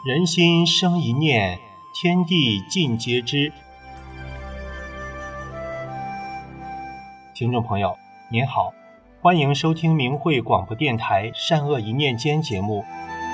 人心生一念，天地尽皆知。听众朋友您好，欢迎收听明慧广播电台善恶一念间节目。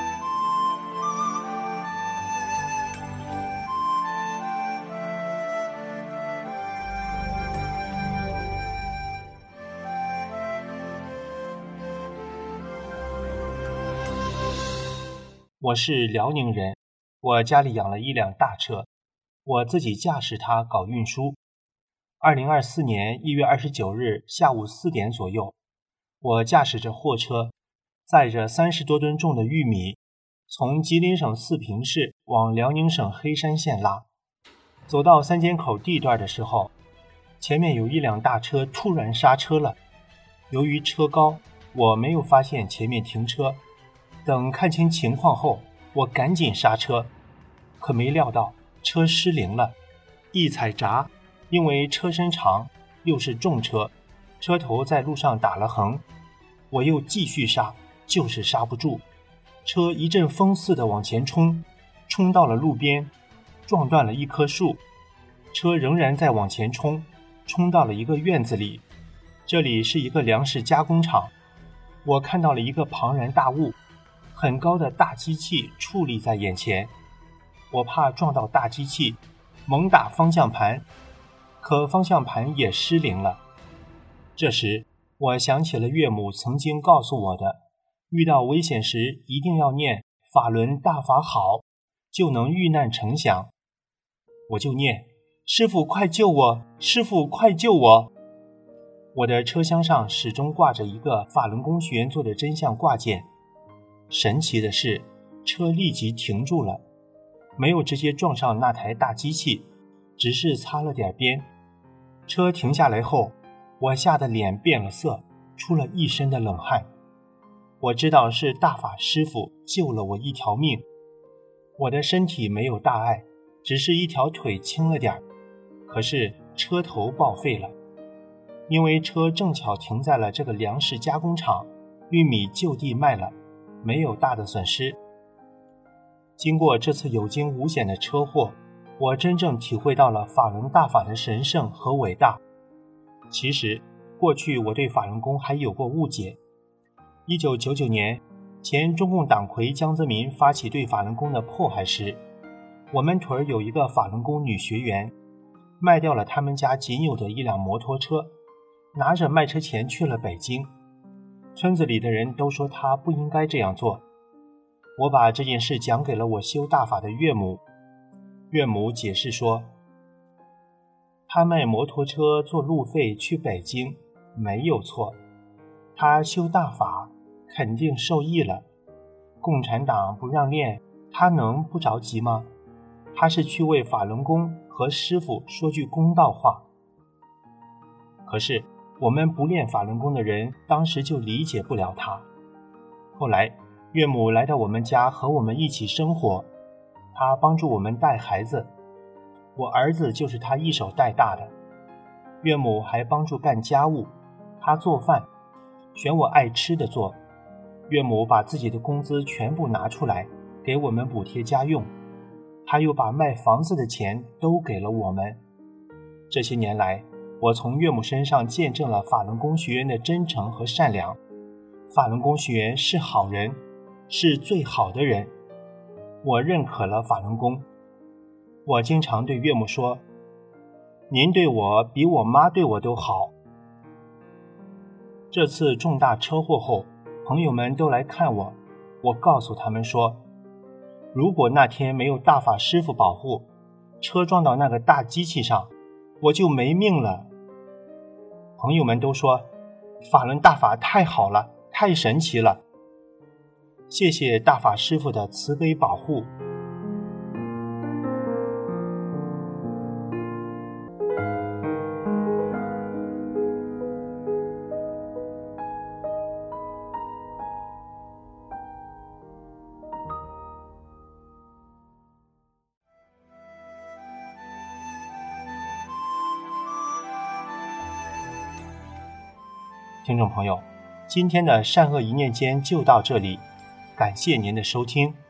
我是辽宁人，我家里养了一辆大车，我自己驾驶它搞运输。2024年1月29日下午4点左右，我驾驶着货车，载着30多吨重的玉米，从吉林省四平市往辽宁省黑山县拉。走到三间口地段的时候，前面有一辆大车突然刹车了。由于车高，我没有发现前面停车。等看清情况后，我赶紧刹车，可没料到车失灵了，一踩闸，因为车身长，又是重车，车头在路上打了横，我又继续刹，就是刹不住，车一阵风似的往前冲，冲到了路边，撞断了一棵树，车仍然在往前冲，冲到了一个院子里，这里是一个粮食加工厂。我看到了一个庞然大物，很高的大机器矗立在眼前，我怕撞到大机器，猛打方向盘，可方向盘也失灵了。这时我想起了岳母曾经告诉我的，遇到危险时一定要念法轮大法好，就能遇难成祥。我就念，师父快救我，师父快救我。我的车厢上始终挂着一个法轮功学员做的真相挂件。神奇的是，车立即停住了，没有直接撞上那台大机器，只是擦了点边。车停下来后，我吓得脸变了色，出了一身的冷汗。我知道是大法师父救了我一条命。我的身体没有大碍，只是一条腿轻了点，可是车头报废了。因为车正巧停在了这个粮食加工厂，玉米就地卖了，没有大的损失。经过这次有惊无险的车祸，我真正体会到了法轮大法的神圣和伟大。其实过去我对法轮功还有过误解。1999年，前中共党魁江泽民发起对法轮功的迫害时，我们屯有一个法轮功女学员，卖掉了他们家仅有的一辆摩托车，拿着卖车钱去了北京。村子里的人都说他不应该这样做。我把这件事讲给了我修大法的岳母，岳母解释说，他卖摩托车做路费去北京没有错，他修大法肯定受益了。共产党不让练，他能不着急吗？他是去为法轮功和师父说句公道话。可是我们不练法轮功的人当时就理解不了他。后来岳母来到我们家和我们一起生活，她帮助我们带孩子，我儿子就是她一手带大的。岳母还帮助干家务，她做饭，选我爱吃的做。岳母把自己的工资全部拿出来给我们补贴家用，她又把卖房子的钱都给了我们。这些年来，我从岳母身上见证了法轮功学员的真诚和善良。法轮功学员是好人，是最好的人。我认可了法轮功。我经常对岳母说，您对我比我妈对我都好。这次重大车祸后，朋友们都来看我，我告诉他们说，如果那天没有大法师父保护，车撞到那个大机器上，我就没命了。朋友们都说，法轮大法太好了，太神奇了。谢谢大法师父的慈悲保护。听众朋友，今天的善恶一念间就到这里，感谢您的收听。